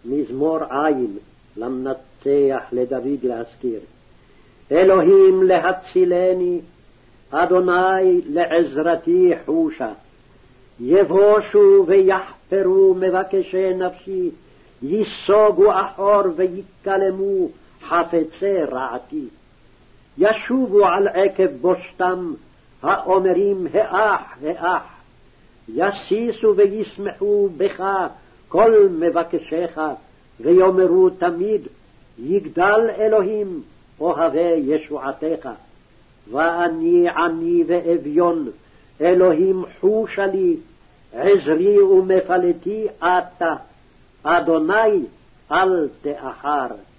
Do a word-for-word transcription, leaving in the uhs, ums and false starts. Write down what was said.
מזמור עין למנצח לדוד להזכיר. אלוהים להצילני, אדוני לעזרתי חושה. יבושו ויחפרו מבקשי נפשי, ייסוגו אחור ויקלמו חפצי רעתי. ישובו על עקב בושתם, האומרים האח האח. יסיסו וישמחו בך כל מבקשיך, ויאמרו תמיד, יגדל אלוהים אוהבי ישועתך. ואני עני ואביון, אלוהים חושה לי, עזרי ומפלתי אתה, אדוני אל תאחר.